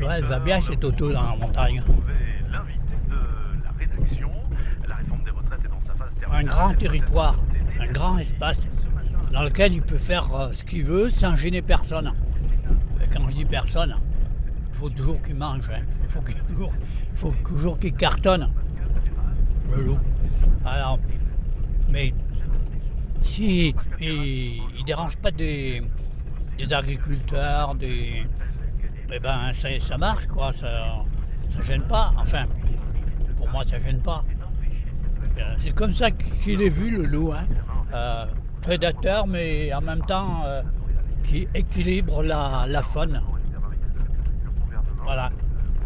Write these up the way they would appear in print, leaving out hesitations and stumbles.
Ouais, elle va bien chez Toto dans la montagne. L'invité de la rédaction, la réforme des retraites est dans sa phase Un terminale. grand territoire, un grand espace dans lequel il peut faire ce qu'il veut sans gêner personne. Et quand je dis personne, il faut toujours qu'il mange, hein. Il faut toujours qu'il cartonne, le loup. Alors, mais si il dérange pas des agriculteurs, eh ben ça marche quoi, ça gêne pas. Enfin, pour moi ça gêne pas. C'est comme ça qu'il est vu le loup, hein. Prédateur mais en même temps qui équilibre la faune. Voilà.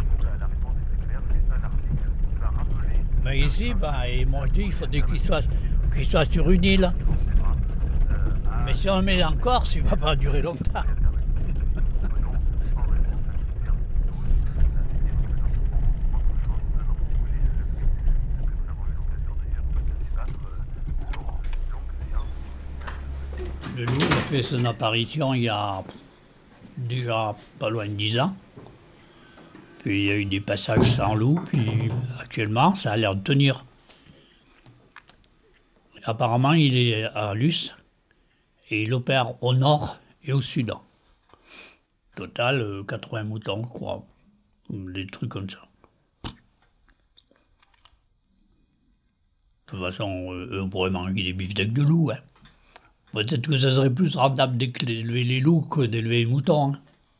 Mais ici, et moi je dis il faudrait qu'il soit sur une île. Mais si on le met en Corse, il ne va pas durer longtemps. Le loup a fait son apparition il y a déjà pas loin de 10 ans. Puis il y a eu des passages sans loup, puis actuellement ça a l'air de tenir. Apparemment il est à Luce et il opère au nord et au sud. Total 80 moutons, je crois. Des trucs comme ça. De toute façon, on pourrait manger des beefsteaks de loup. Hein. Peut-être que ça serait plus rentable d'élever les loups que d'élever les moutons. Hein.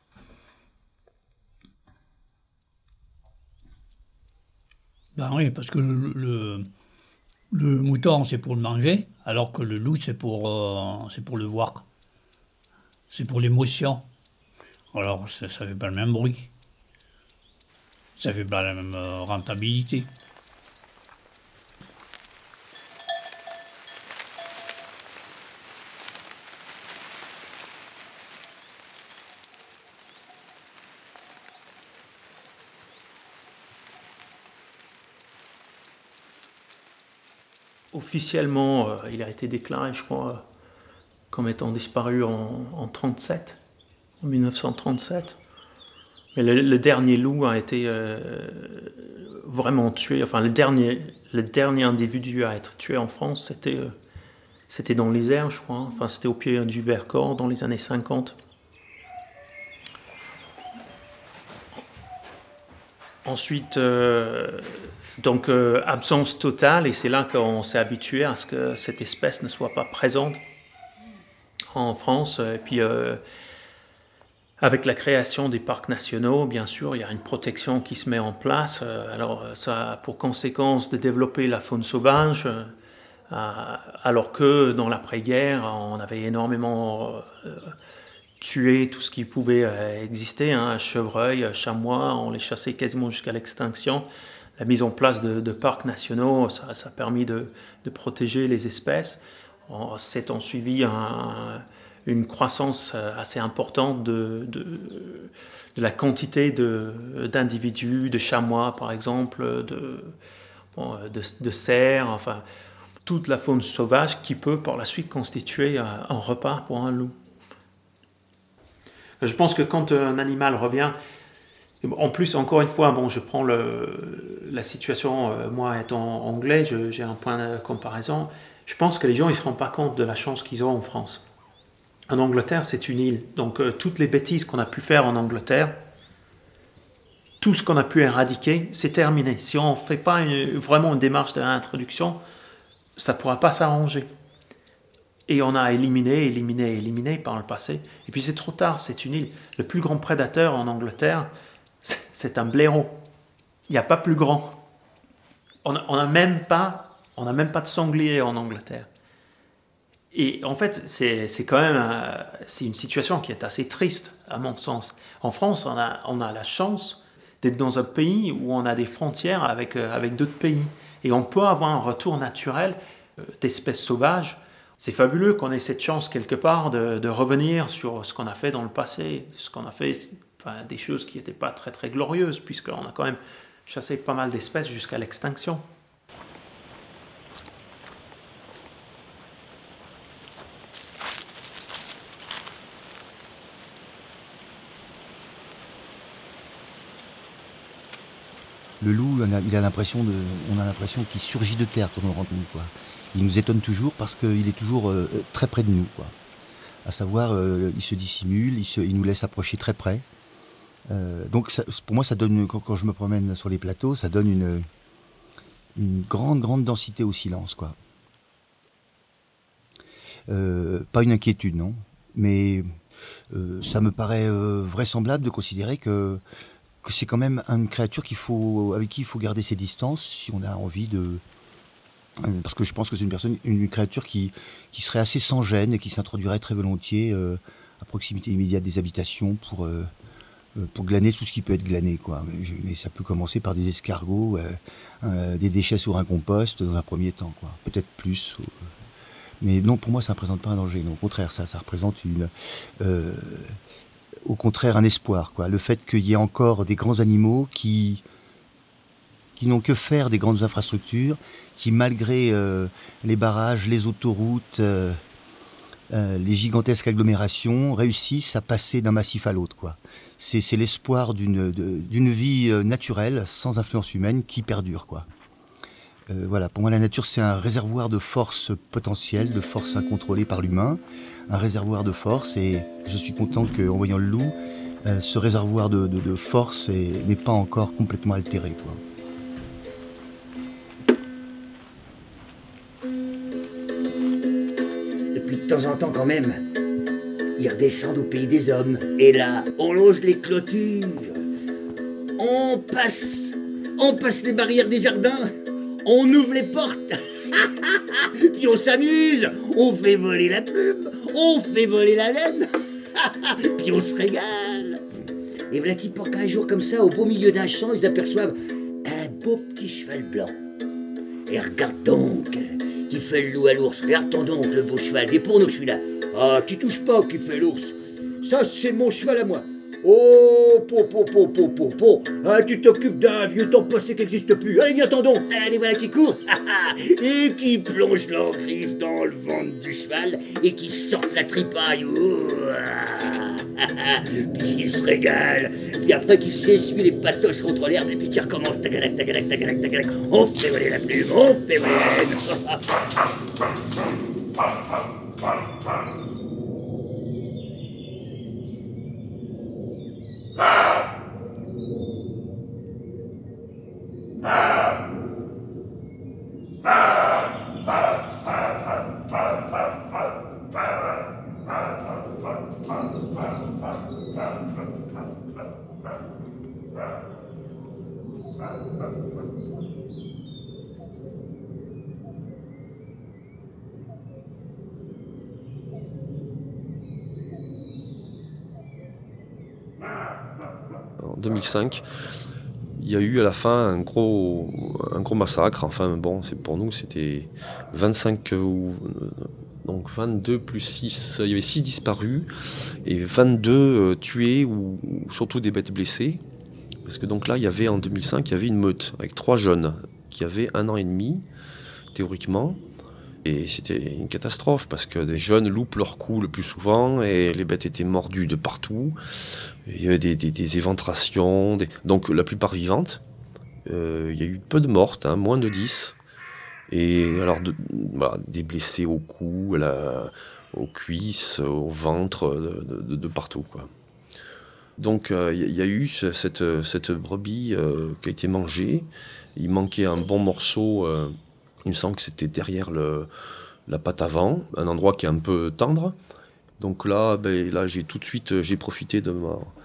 Ben oui, parce que le mouton, c'est pour le manger, alors que le loup, c'est pour le voir. C'est pour l'émotion. Alors, ça fait pas le même bruit. Ça fait pas la même rentabilité. Officiellement, il a été déclaré, je crois, comme étant disparu en 37, en 1937. Mais le dernier loup a été vraiment tué. Enfin, le dernier individu à être tué en France, c'était dans l'Isère, je crois. Enfin, c'était au pied du Vercors dans les années 50. Ensuite, donc absence totale, et c'est là qu'on s'est habitué à ce que cette espèce ne soit pas présente en France. Et puis, avec la création des parcs nationaux, bien sûr, il y a une protection qui se met en place. Alors, ça a pour conséquence de développer la faune sauvage, alors que dans l'après-guerre, on avait énormément tué tout ce qui pouvait exister, hein, chevreuil, chamois, on les chassait quasiment jusqu'à l'extinction. La mise en place de parcs nationaux, ça a permis de protéger les espèces. C'est en suivi une croissance assez importante de la quantité d'individus, de chamois par exemple, de cerfs, enfin toute la faune sauvage qui peut par la suite constituer un repas pour un loup. Je pense que quand un animal revient, en plus, encore une fois, bon, je prends la situation, moi étant anglais, j'ai un point de comparaison. Je pense que les gens ne se rendent pas compte de la chance qu'ils ont en France. En Angleterre, c'est une île. Donc, toutes les bêtises qu'on a pu faire en Angleterre, tout ce qu'on a pu éradiquer, c'est terminé. Si on ne fait pas vraiment une démarche de réintroduction, ça ne pourra pas s'arranger. Et on a éliminé par le passé. Et puis c'est trop tard, c'est une île. Le plus grand prédateur en Angleterre, c'est un blaireau. Il n'y a pas plus grand. On n'a même pas de sanglier en Angleterre. Et en fait, c'est quand même c'est une situation qui est assez triste, à mon sens. En France, on a la chance d'être dans un pays où on a des frontières avec d'autres pays. Et on peut avoir un retour naturel d'espèces sauvages. C'est fabuleux qu'on ait cette chance quelque part de revenir sur ce qu'on a fait dans le passé, ce qu'on a fait, enfin, des choses qui n'étaient pas très très glorieuses, puisqu'on a quand même chassé pas mal d'espèces jusqu'à l'extinction. Le loup, on a l'impression qu'il surgit de terre quand on le rencontre, quoi. Il nous étonne toujours parce qu'il est toujours très près de nous, quoi. À savoir, il se dissimule, il nous laisse approcher très près. Donc ça, pour moi, ça donne, quand je me promène sur les plateaux, ça donne une grande densité au silence, quoi. Pas une inquiétude, non, mais ça me paraît vraisemblable de considérer que c'est quand même une créature avec qui il faut garder ses distances si on a envie de... Parce que je pense que c'est une créature qui serait assez sans gêne et qui s'introduirait très volontiers à proximité immédiate des habitations pour glaner tout ce qui peut être glané, quoi. Mais ça peut commencer par des escargots, des déchets sur un compost dans un premier temps, quoi. Peut-être plus. Mais non, pour moi, ça ne représente pas un danger. Non, au contraire, ça représente au contraire un espoir, quoi. Le fait qu'il y ait encore des grands animaux qui n'ont que faire des grandes infrastructures, qui malgré les barrages, les autoroutes, les gigantesques agglomérations, réussissent à passer d'un massif à l'autre, quoi. C'est l'espoir d'une vie naturelle, sans influence humaine, qui perdure, quoi. Voilà, pour moi la nature c'est un réservoir de force potentielle, de force incontrôlée par l'humain, un réservoir de force, et je suis content qu'en voyant le loup, ce réservoir de force n'est pas encore complètement altéré, quoi. Et puis de temps en temps quand même, ils redescendent au pays des hommes, et là, on longe les clôtures, on passe les barrières des jardins, on ouvre les portes, puis on s'amuse, on fait voler la plume, on fait voler la laine, puis on se régale. Et voilà pas qu'un jour comme ça, au beau milieu d'un champ, ils aperçoivent un beau petit cheval blanc. Et regarde donc, qui fait le loup à l'ours, regarde-toi donc le beau cheval, et pour nous celui-là. Ah, tu touches pas, qui fait l'ours, ça c'est mon cheval à moi. Oh, ah, tu t'occupes d'un vieux temps passé qui n'existe plus. Allez, viens, donc. Allez, voilà qui court. Et qui plonge leurs griffes dans le ventre du cheval et qui sortent la tripaille. Puisqu'il se régale. Puis après, qui s'essuie les patoches contre l'herbe et puis qui recommence. Tagalac. On fait voler la plume, on fait voler la laine. En 2005, il y a eu à la fin un gros massacre. Enfin bon, pour nous c'était 25 donc 22 plus 6, il y avait 6 disparus et 22 tués ou surtout des bêtes blessées. Parce que donc là, en 2005, il y avait une meute avec 3 jeunes qui avaient 1 an et demi, théoriquement. Et c'était une catastrophe parce que des jeunes loupent leur coup le plus souvent et les bêtes étaient mordues de partout. Il y avait des éventrations, donc la plupart vivantes. Il y a eu peu de mortes, moins de 10. Et alors des blessés au cou, aux cuisses, au ventre, de partout, quoi. Donc il y a eu cette brebis qui a été mangée. Il manquait un bon morceau. Il me semble que c'était derrière la patte avant, un endroit qui est un peu tendre. Donc là, j'ai tout de suite profité de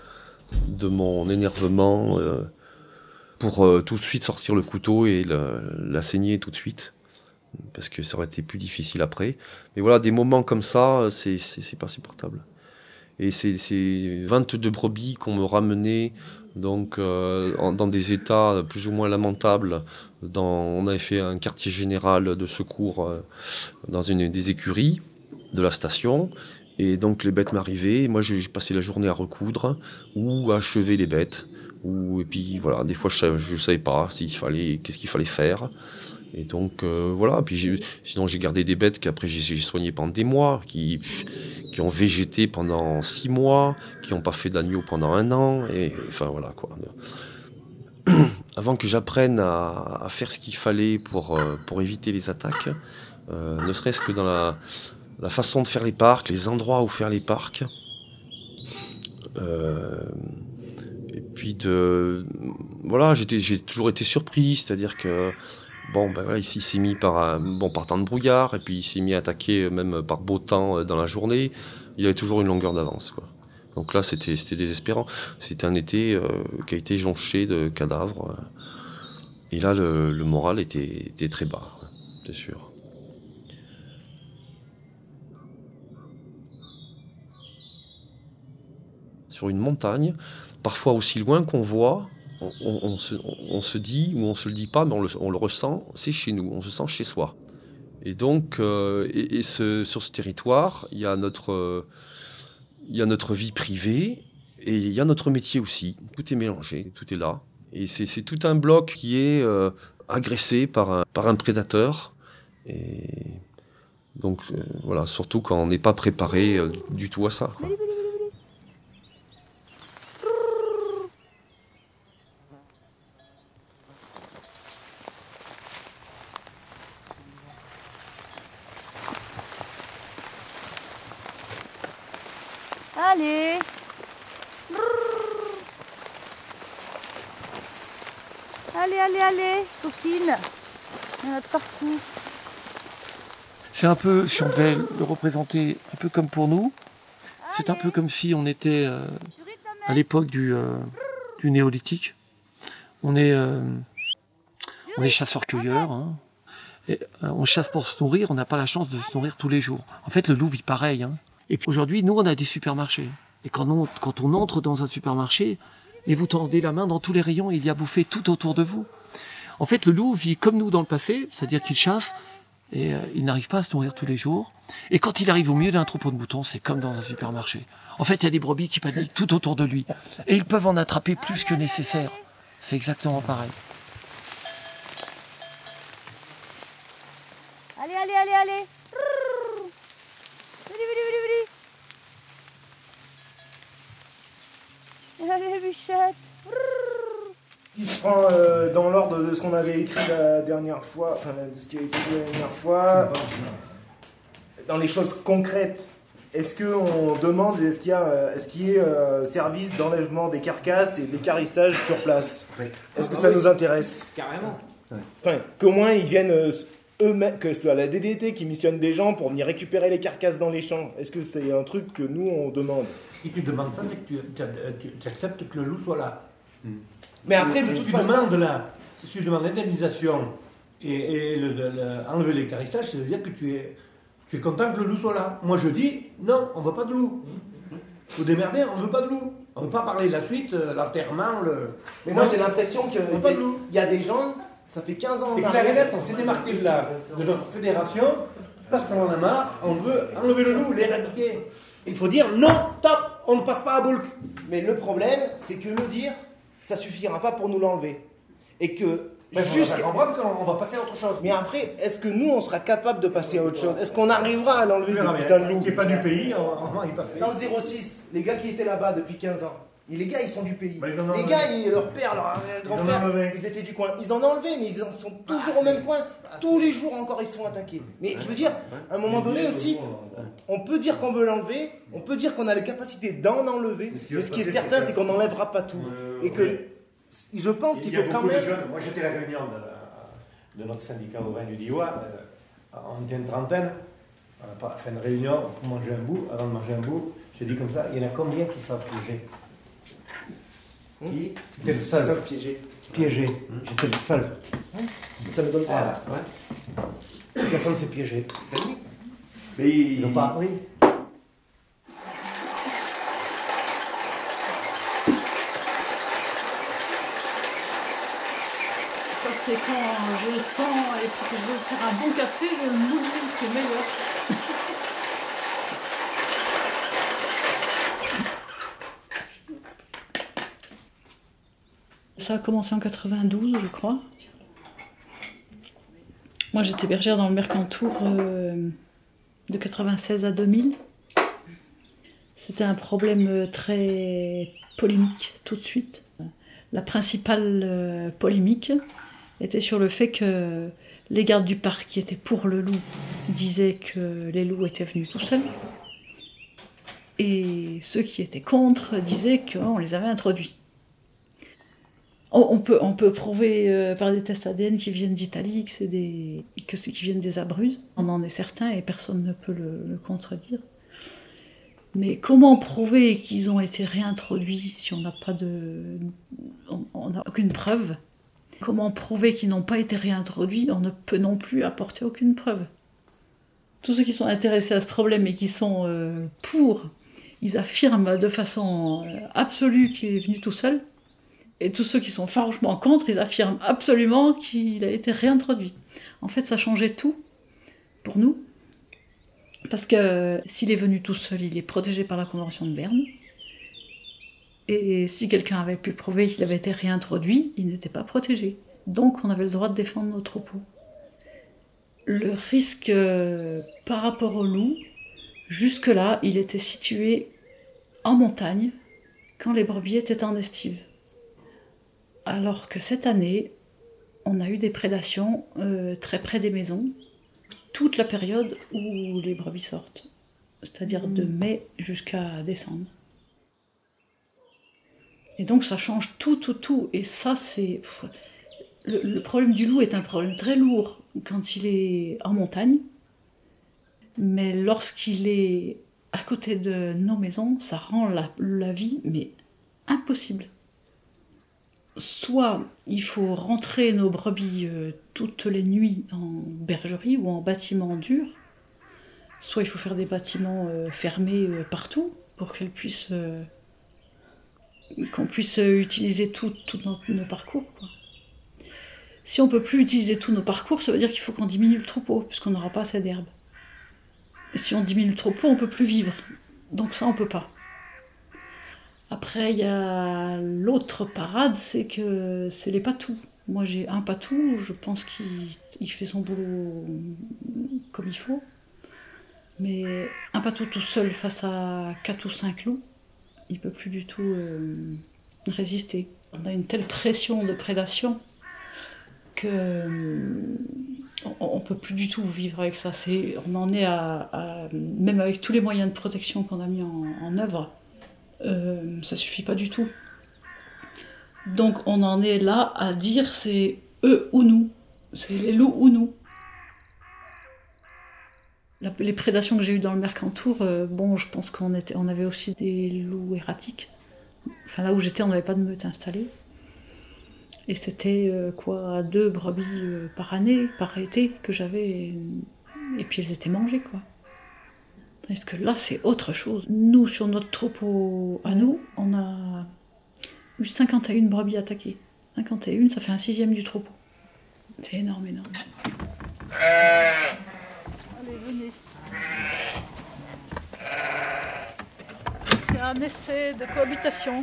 mon énervement pour tout de suite sortir le couteau et la saigner tout de suite, parce que ça aurait été plus difficile après. Mais voilà, des moments comme ça, c'est pas supportable. Et c'est 22 brebis qu'on me ramenait donc dans des états plus ou moins lamentables. On avait fait un quartier général de secours dans une des écuries de la station. Et donc les bêtes m'arrivaient. Moi, j'ai passé la journée à recoudre ou à achever les bêtes. Et puis voilà, des fois je savais pas qu'est-ce qu'il fallait faire. Et donc voilà. Puis sinon j'ai gardé des bêtes qu'après j'ai soignées pendant des mois, qui ont végété pendant 6 mois, qui n'ont pas fait d'agneau pendant 1 an. Et enfin voilà quoi. avant que j'apprenne à faire ce qu'il fallait pour éviter les attaques, ne serait-ce que dans la façon de faire les parcs, les endroits où faire les parcs. Et puis j'ai toujours été surpris, c'est-à-dire que ici il s'est mis par temps de brouillard, et puis il s'est mis à attaquer même par beau temps dans la journée. Il avait toujours une longueur d'avance, quoi. Donc là c'était désespérant. C'était un été qui a été jonché de cadavres. Et là le moral était très bas, c'est sûr. Sur une montagne, parfois aussi loin qu'on voit, on se dit, ou on se le dit pas, mais on le ressent, c'est chez nous, on se sent chez soi. Et donc, sur ce territoire, il y a notre vie privée, et il y a notre métier aussi. Tout est mélangé, tout est là. Et c'est tout un bloc qui est agressé par un prédateur. Et donc, surtout quand on n'est pas préparé du tout à ça, quoi. Allez. Allez, coquine. Il y en a de partout. C'est un peu, si on devait le représenter un peu comme pour nous, c'est un peu comme si on était à l'époque du néolithique. On est chasseurs-cueilleurs, hein. Et, on chasse pour se nourrir, on n'a pas la chance de se nourrir tous les jours. En fait, le loup vit pareil, hein. Et puis aujourd'hui, nous, on a des supermarchés. Et quand on entre dans un supermarché, et vous tendez la main dans tous les rayons, il y a bouffé tout autour de vous. En fait, le loup vit comme nous dans le passé, c'est-à-dire qu'il chasse, et il n'arrive pas à se nourrir tous les jours. Et quand il arrive au milieu d'un troupeau de moutons, c'est comme dans un supermarché. En fait, il y a des brebis qui paniquent tout autour de lui. Et ils peuvent en attraper plus que nécessaire. C'est exactement pareil. Allez. Allez, bichette. Il se prend dans l'ordre de ce qu'on avait écrit la dernière fois, enfin de ce qui a été dit la dernière fois, dans les choses concrètes. Est-ce qu'on demande, est-ce qu'il y a service d'enlèvement des carcasses et d'équarrissage sur place? Oui. Est-ce que ça nous intéresse? Carrément. Enfin, qu'au moins ils viennent eux-mêmes, que ce soit la DDT qui missionne des gens pour venir récupérer les carcasses dans les champs. Est-ce que c'est un truc que nous on demande? Si tu demandes ça, c'est que tu acceptes que le loup soit là. Mais après, de toute façon... Si tu demandes l'indemnisation et enlever l'équarrissage, ça veut dire que tu es content que le loup soit là. Moi je dis, non, on ne veut pas de loup. Vous démerdez, on ne veut pas de loup. On ne veut pas parler de la suite, l'enterrement, Mais moi j'ai l'impression qu'il y a des gens, ça fait 15 ans... C'est clair et net, on s'est démarqué de notre fédération parce qu'on en a marre, on veut enlever le loup, l'éradiquer. Il faut dire, non, stop, on ne passe pas à Boulk. Mais le problème, c'est que le dire, ça suffira pas pour nous l'enlever. Et que... Jusqu'à comprendre qu'on va passer à autre chose. Mais après, est-ce que nous, on sera capable de passer à autre chose? Est-ce qu'on arrivera à l'enlever, ce putain de loup? Qui n'est pas du pays, on va y passer. Dans le 06, les gars qui étaient là-bas depuis 15 ans, et les gars, ils sont du pays. Les gars, leur père, leur grand-père, ils étaient du coin. Ils en ont enlevé, mais ils en sont toujours au même point. Tous les jours encore, ils se font attaquer. Mais je veux dire, à un moment donné aussi, on peut dire qu'on veut l'enlever, on peut dire qu'on a la capacité d'en enlever, mais ce qui est certain, c'est qu'on n'enlèvera pas tout. Et que je pense qu'il faut quand même... Moi, j'étais à la réunion de notre syndicat au vin du Diois, on était une trentaine, on a fait une réunion pour manger un bout. Avant de manger un bout, j'ai dit comme ça, il y en a combien qui savent piéger? Qui? J'étais le seul. Piéger. J'étais le seul. Ça me donne pas. Ouais. Personne ne sait piéger. Mais ils n'ont pas appris. Ça, c'est quand j'ai le temps et que je veux faire un bon café, je m'oublie, c'est meilleur. Ça a commencé en 92, je crois. Moi, j'étais bergère dans le Mercantour de 96 à 2000. C'était un problème très polémique tout de suite. La principale polémique était sur le fait que les gardes du parc qui étaient pour le loup disaient que les loups étaient venus tout seuls. Et ceux qui étaient contre disaient qu'on les avait introduits. On peut prouver par des tests ADN qui viennent d'Italie que c'est qui viennent des Abruzzes. On en est certain et personne ne peut le contredire. Mais comment prouver qu'ils ont été réintroduits si on n'a aucune preuve? Comment prouver qu'ils n'ont pas été réintroduits? On ne peut non plus apporter aucune preuve. Tous ceux qui sont intéressés à ce problème et qui sont pour, ils affirment de façon absolue qu'il est venu tout seul. Et tous ceux qui sont farouchement contre, ils affirment absolument qu'il a été réintroduit. En fait, ça changeait tout pour nous. Parce que s'il est venu tout seul, il est protégé par la Convention de Berne. Et si quelqu'un avait pu prouver qu'il avait été réintroduit, il n'était pas protégé. Donc on avait le droit de défendre nos troupeaux. Le risque par rapport au loup, jusque-là, il était situé en montagne quand les brebis étaient en estive. Alors que cette année, on a eu des prédations très près des maisons, toute la période où les brebis sortent, c'est-à-dire de mai jusqu'à décembre. Et donc ça change tout. Et ça, c'est... Le problème du loup est un problème très lourd quand il est en montagne, mais lorsqu'il est à côté de nos maisons, ça rend la vie mais impossible. Soit il faut rentrer nos brebis toutes les nuits en bergerie ou en bâtiment dur, soit il faut faire des bâtiments fermés partout pour qu'on puisse utiliser tous nos parcours, quoi. Si on ne peut plus utiliser tous nos parcours, ça veut dire qu'il faut qu'on diminue le troupeau, puisqu'on n'aura pas assez d'herbe. Et si on diminue le troupeau, on ne peut plus vivre. Donc ça, on ne peut pas. Après, il y a l'autre parade, c'est que c'est les patous. Moi, j'ai un patou, je pense qu'il fait son boulot comme il faut. Mais un patou tout seul face à 4 ou 5 loups, il ne peut plus du tout résister. On a une telle pression de prédation qu'on ne peut plus du tout vivre avec ça. On en est même avec tous les moyens de protection qu'on a mis en œuvre, ça suffit pas du tout. Donc on en est là à dire c'est eux ou nous, c'est les loups ou nous. Les prédations que j'ai eues dans le Mercantour, je pense qu'on avait aussi des loups erratiques. Enfin là où j'étais, on n'avait pas de meute installée. Et c'était 2 brebis par année, par été que j'avais, et puis elles étaient mangées, quoi. Parce que là, c'est autre chose. Nous, sur notre troupeau à nous, on a eu 51 brebis attaquées. 51, ça fait 1/6 du troupeau. C'est énorme. Allez, venez. C'est un essai de cohabitation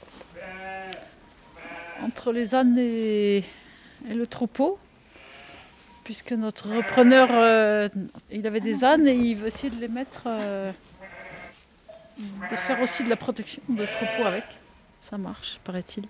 entre les ânes et le troupeau, puisque notre repreneur, il avait des ânes et il veut essayer de les mettre, de faire aussi de la protection de troupeau avec. Ça marche, paraît-il.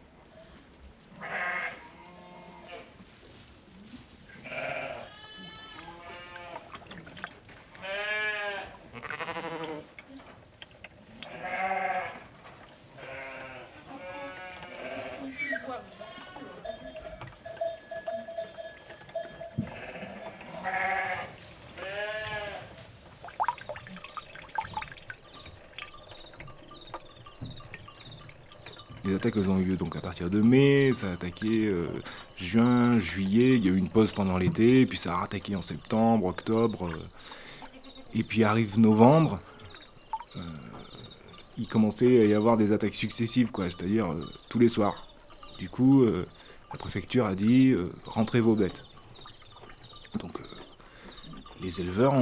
Les attaques ont eu lieu donc à partir de mai, ça a attaqué juin, juillet, il y a eu une pause pendant l'été, puis ça a rattaqué en septembre, octobre, et puis arrive novembre, il commençait à y avoir des attaques successives, c'est-à-dire tous les soirs. Du coup, la préfecture a dit rentrez vos bêtes. Donc les éleveurs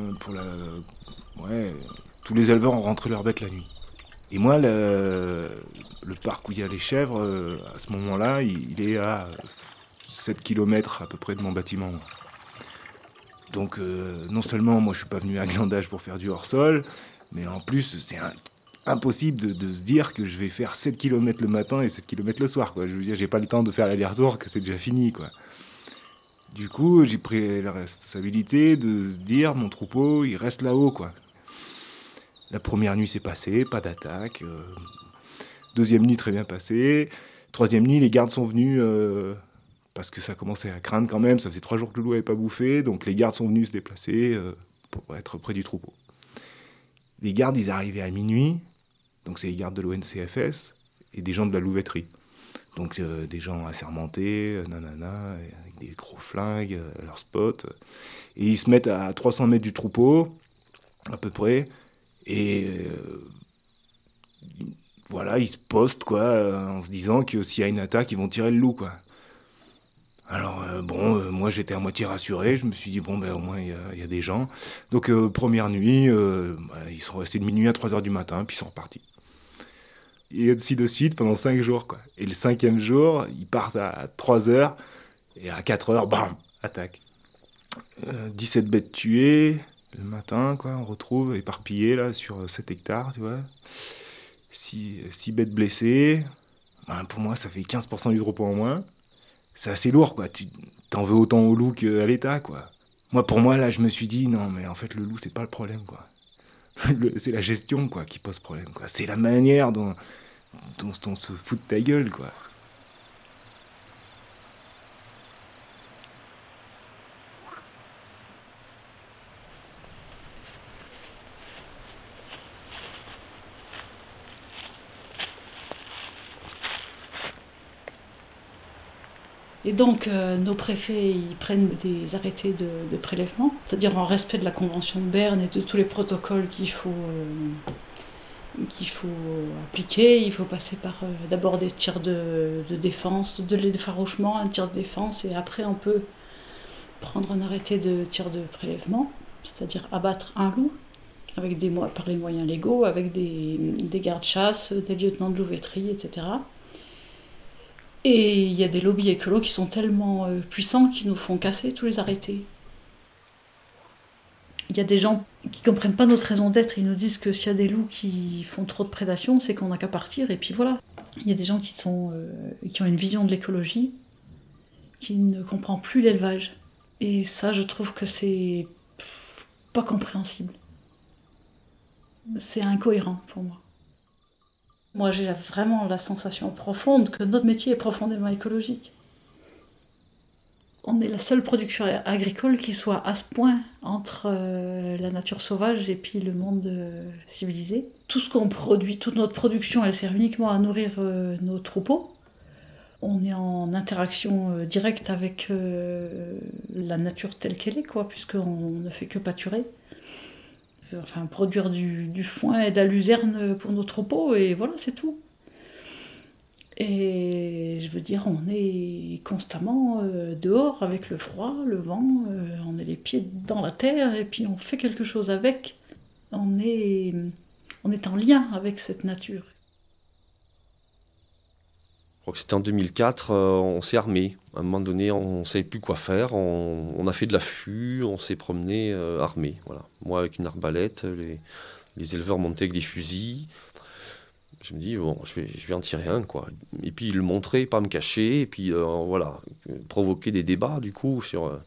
tous les éleveurs ont rentré leurs bêtes la nuit. Et moi, le parc où il y a les chèvres, à ce moment-là, il est à 7 km à peu près de mon bâtiment. Donc non seulement moi je suis pas venu à Glandage pour faire du hors-sol, mais en plus c'est impossible de se dire que je vais faire 7 km le matin et 7 km le soir, quoi. Je veux dire, j'ai pas le temps de faire l'aller-retour, que c'est déjà fini, quoi. Du coup, j'ai pris la responsabilité de se dire, mon troupeau, il reste là-haut, quoi. La première nuit s'est passée, pas d'attaque. Deuxième nuit, très bien passée. Troisième nuit, les gardes sont venus, parce que ça commençait à craindre quand même. Ça faisait 3 jours que le loup n'avait pas bouffé, donc les gardes sont venus se déplacer pour être près du troupeau. Les gardes, ils arrivaient à minuit, donc c'est les gardes de l'ONCFS et des gens de la louveterie. Donc des gens assermentés, avec des gros flingues, leurs spots. Et ils se mettent à 300 mètres du troupeau, à peu près, et voilà, ils se postent, quoi, en se disant que s'il y a une attaque, ils vont tirer le loup, quoi. Alors moi j'étais à moitié rassuré, je me suis dit au moins il y a des gens. Donc première nuit, ils sont restés de minuit à 3h du matin, puis ils sont repartis. Et ainsi de suite pendant 5 jours, quoi. Et le 5e jour, ils partent à 3h, et à 4h, bam, attaque. 17 bêtes tuées, le matin, quoi, on retrouve éparpillées là, sur 7 hectares, tu vois. 6 bêtes blessées, pour moi ça fait 15% du troupeau en moins. C'est assez lourd, quoi. Tu t'en veux autant au loup qu'à l'État, quoi. Pour moi, là, je me suis dit, non, mais en fait, le loup, c'est pas le problème, quoi. C'est la gestion, quoi, qui pose problème, quoi. C'est la manière dont on se fout de ta gueule, quoi. Et donc, nos préfets, ils prennent des arrêtés de prélèvement, c'est-à-dire en respect de la Convention de Berne et de tous les protocoles qu'il faut appliquer. Il faut passer par d'abord des tirs de défense, de l'effarouchement, un tir de défense, et après on peut prendre un arrêté de tir de prélèvement, c'est-à-dire abattre un loup avec par les moyens légaux, avec des gardes-chasse, des lieutenants de louveterie, etc. Et il y a des lobbies écolos qui sont tellement puissants qu'ils nous font casser tous les arrêtés. Il y a des gens qui ne comprennent pas notre raison d'être. Ils nous disent que s'il y a des loups qui font trop de prédation, c'est qu'on n'a qu'à partir, et puis voilà. Il y a des gens qui ont une vision de l'écologie qui ne comprend plus l'élevage. Et ça, je trouve que c'est pas compréhensible. C'est incohérent pour moi. Moi, j'ai vraiment la sensation profonde que notre métier est profondément écologique. On est la seule production agricole qui soit à ce point entre la nature sauvage et puis le monde civilisé. Tout ce qu'on produit, toute notre production, elle sert uniquement à nourrir nos troupeaux. On est en interaction directe avec la nature telle qu'elle est, quoi, puisqu'on ne fait que pâturer. Enfin, produire du foin et de la luzerne pour nos troupeaux, et voilà, c'est tout. Et je veux dire, on est constamment dehors avec le froid, le vent, on est les pieds dans la terre, et puis on fait quelque chose avec. On est en lien avec cette nature. Je crois que c'était en 2004, on s'est armé. À un moment donné, on ne savait plus quoi faire. On a fait de l'affût, on s'est promené armé. Voilà. Moi, avec une arbalète, les éleveurs montaient avec des fusils. Je me dis, bon, je vais en tirer un, quoi. Et puis le montrer, pas me cacher, et puis voilà, provoquer des débats, du coup, sur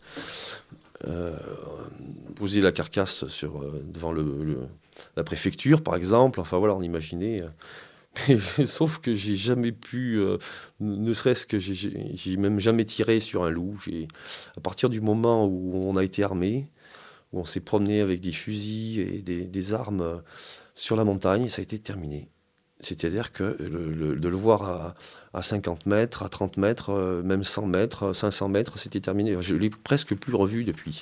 poser la carcasse devant la préfecture, par exemple. Enfin voilà, on imaginait. Sauf que j'ai jamais pu, ne serait-ce que j'ai même jamais tiré sur un loup. À partir du moment où on a été armé, où on s'est promené avec des fusils et des armes sur la montagne, ça a été terminé. C'est-à-dire que de le voir à 50 mètres, à 30 mètres, même 100 mètres, 500 mètres, c'était terminé. Je ne l'ai presque plus revu depuis.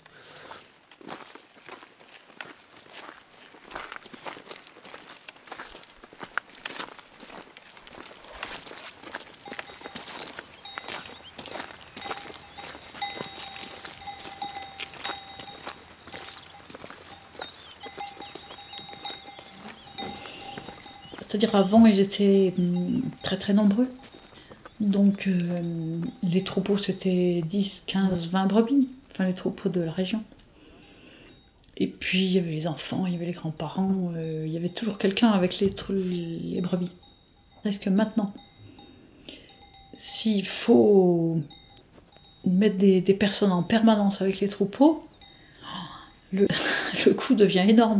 C'est-à-dire avant, ils étaient très très nombreux. Donc les troupeaux, c'était 10, 15, 20 brebis, enfin les troupeaux de la région. Et puis il y avait les enfants, il y avait les grands-parents, il y avait toujours quelqu'un avec les brebis. Est-ce que maintenant, s'il faut mettre des personnes en permanence avec les troupeaux, le coût devient énorme.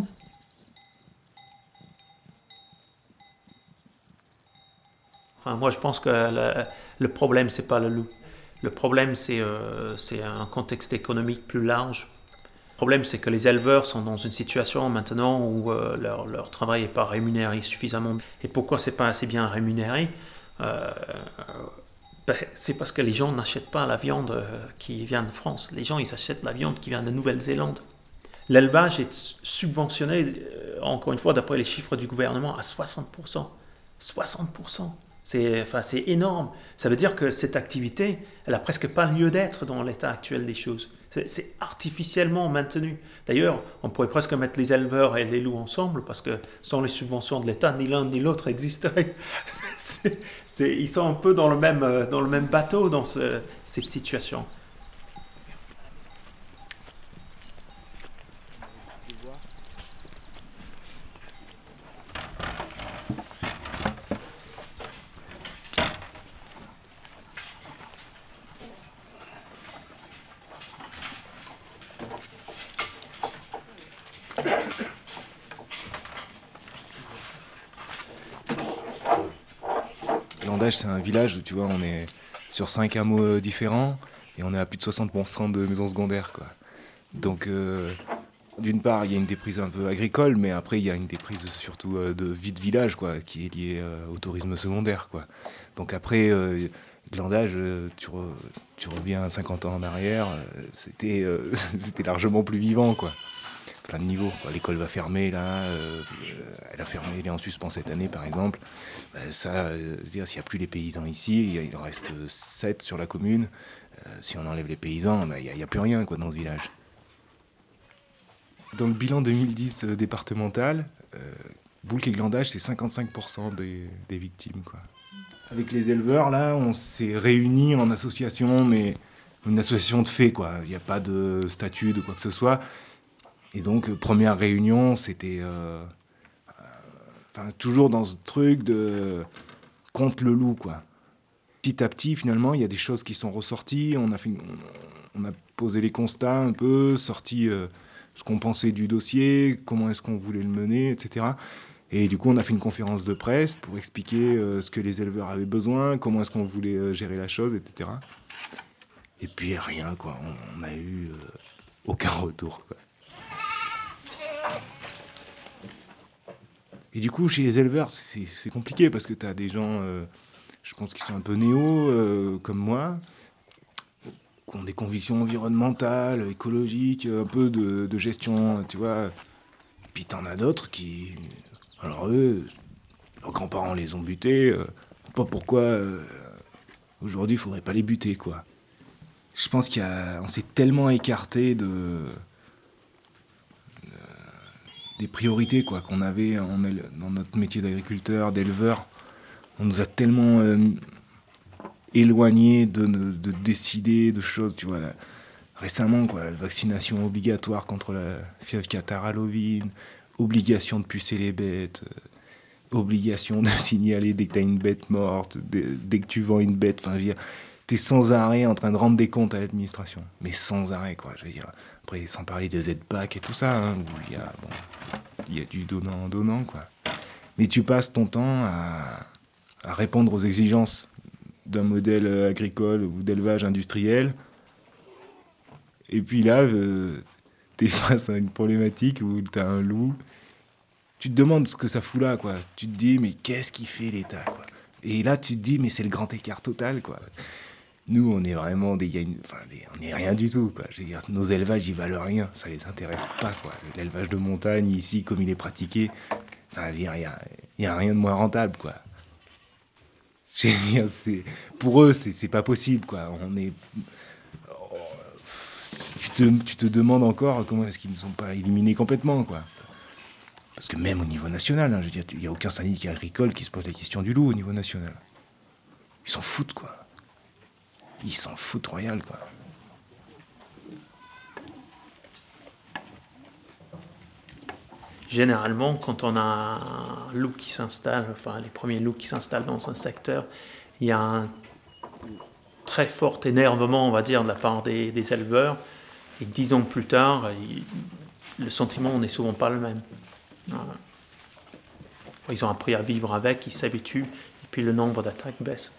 Enfin, moi, je pense que le problème, c'est pas le loup. Le problème, c'est un contexte économique plus large. Le problème, c'est que les éleveurs sont dans une situation maintenant où leur travail n'est pas rémunéré suffisamment. Et pourquoi c'est pas assez bien rémunéré? C'est parce que les gens n'achètent pas la viande qui vient de France. Les gens, ils achètent la viande qui vient de Nouvelle-Zélande. L'élevage est subventionné, encore une fois, d'après les chiffres du gouvernement, à 60%. 60%. C'est énorme. Ça veut dire que cette activité, elle n'a presque pas lieu d'être dans l'état actuel des choses. C'est artificiellement maintenu. D'ailleurs, on pourrait presque mettre les éleveurs et les loups ensemble, parce que sans les subventions de l'État, ni l'un ni l'autre existeraient. Ils sont un peu dans le même bateau dans cette situation. Glandage, c'est un village où tu vois, on est sur 5 hameaux différents et on est à plus de 60% de maisons secondaires, quoi. Donc, d'une part, il y a une déprise un peu agricole, mais après, il y a une déprise surtout de vie de village, quoi, qui est liée au tourisme secondaire, quoi. Donc après, Glandage, tu reviens 50 ans en arrière, c'était largement plus vivant, quoi. Plein de niveaux. L'école va fermer, là, elle a fermé, elle est en suspens cette année, par exemple. C'est-à-dire, s'il n'y a plus les paysans ici, il en reste 7 sur la commune. Si on enlève les paysans, il n'y a plus rien, quoi, dans ce village. Dans le bilan 2010 départemental, Boulques et Glandage, c'est 55% des victimes, quoi. Avec les éleveurs, là, on s'est réunis en association, mais une association de fait, quoi. Il n'y a pas de statut, de quoi que ce soit. Et donc, première réunion, c'était toujours dans ce truc de contre le loup, quoi. Petit à petit, finalement, il y a des choses qui sont ressorties. On a posé les constats un peu, sorti ce qu'on pensait du dossier, comment est-ce qu'on voulait le mener, etc. Et du coup, on a fait une conférence de presse pour expliquer ce que les éleveurs avaient besoin, comment est-ce qu'on voulait gérer la chose, etc. Et puis rien, quoi. On n'a eu aucun retour, quoi. Et du coup, chez les éleveurs, c'est compliqué parce que tu as des gens, je pense, qui sont un peu néo, comme moi, qui ont des convictions environnementales, écologiques, un peu de gestion, tu vois. Puis t'en as d'autres qui... Alors eux, leurs grands-parents les ont butés, pas pourquoi aujourd'hui il faudrait pas les buter, quoi. Je pense qu'on s'est tellement écarté des priorités, quoi, qu'on avait dans notre métier d'agriculteur, d'éleveur. On nous a tellement éloignés de décider de choses, tu vois. Là, récemment, quoi, vaccination obligatoire contre la fièvre catarrhale ovine, obligation de pucer les bêtes, obligation de signaler dès que tu as une bête morte, dès que tu vends une bête. Enfin, je veux dire, tu es sans arrêt en train de rendre des comptes à l'administration. Mais sans arrêt, quoi. Je veux dire, après, sans parler des aides-PAC et tout ça, hein, où il y a du donnant-donnant, quoi. Mais tu passes ton temps à répondre aux exigences d'un modèle agricole ou d'élevage industriel. Et puis là, t'es face à une problématique où t'as un loup. Tu te demandes ce que ça fout là, quoi. Tu te dis, mais qu'est-ce qu'il fait l'État, quoi. Et là, tu te dis, mais c'est le grand écart total, quoi. Nous, on est vraiment on est rien du tout, quoi. Je veux dire, nos élevages, ils valent rien. Ça les intéresse pas, quoi. L'élevage de montagne, ici, comme il est pratiqué, enfin, il y a rien de moins rentable, quoi. Je veux dire, pour eux, c'est pas possible, quoi. Tu te demandes encore comment est-ce qu'ils ne sont pas éliminés complètement, quoi. Parce que même au niveau national, hein, je veux dire, il n'y a aucun syndicat agricole qui se pose la question du loup au niveau national. Ils s'en foutent, quoi. Ils s'en foutent royal, quoi. généralement, quand on a un loup qui s'installe, enfin les premiers loups qui s'installent dans un secteur, il y a un très fort énervement, on va dire, de la part des éleveurs. Et 10 ans plus tard, le sentiment n'est souvent pas le même. Voilà. Ils ont appris à vivre avec, ils s'habituent, et puis le nombre d'attaques baisse.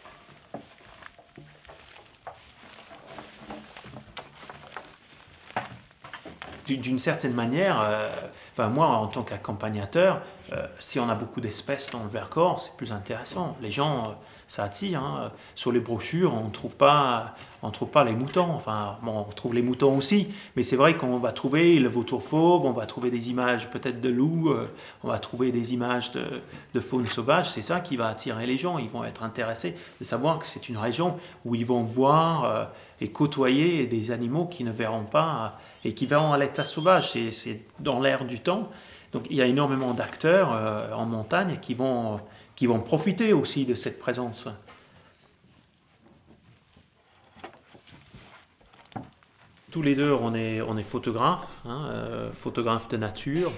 D'une certaine manière, moi en tant qu'accompagnateur, si on a beaucoup d'espèces dans le Vercors, c'est plus intéressant. Les gens, ça attire. Hein. Sur les brochures, on ne trouve pas les moutons. Enfin, bon, on trouve les moutons aussi, mais c'est vrai qu'on va trouver le vautour fauve, on va trouver des images peut-être de loups, on va trouver des images de faune sauvage. C'est ça qui va attirer les gens. Ils vont être intéressés de savoir que c'est une région où ils vont voir et côtoyer des animaux qu'ils ne verront pas et qui verront à l'état sauvage. C'est dans l'air du temps. Donc il y a énormément d'acteurs en montagne qui vont profiter aussi de cette présence. Tous les deux, on est photographes, photographes de nature.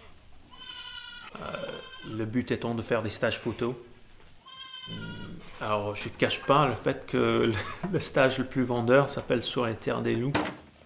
Le but étant de faire des stages photos. Alors, je ne cache pas le fait que le stage le plus vendeur s'appelle Sur les terres des loups.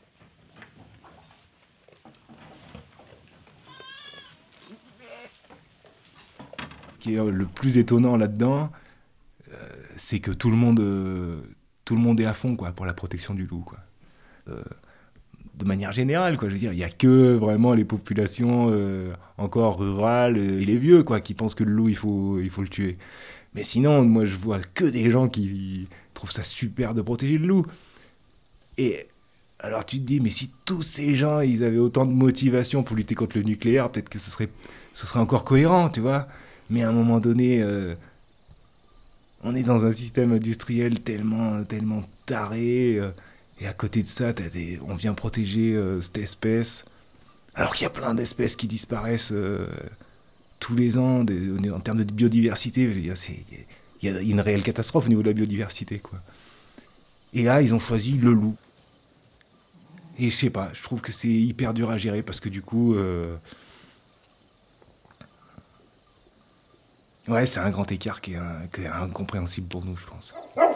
Ce qui est le plus étonnant là-dedans, c'est que tout le monde est à fond quoi, pour la protection du loup. Quoi. De manière générale, quoi, je veux dire, il n'y a que vraiment les populations encore rurales et les vieux quoi, qui pensent que le loup, il faut le tuer. Mais sinon, moi, je vois que des gens qui trouvent ça super de protéger le loup. Et alors tu te dis, mais si tous ces gens, ils avaient autant de motivation pour lutter contre le nucléaire, peut-être que ce serait encore cohérent, tu vois. Mais à un moment donné, on est dans un système industriel tellement taré, et à côté de ça, on vient protéger cette espèce, alors qu'il y a plein d'espèces qui disparaissent tous les ans, en termes de biodiversité. Il y a une réelle catastrophe au niveau de la biodiversité, quoi. Et là, ils ont choisi le loup. Et je sais pas, je trouve que c'est hyper dur à gérer, parce que du coup... ouais, c'est un grand écart qui est incompréhensible pour nous, je pense.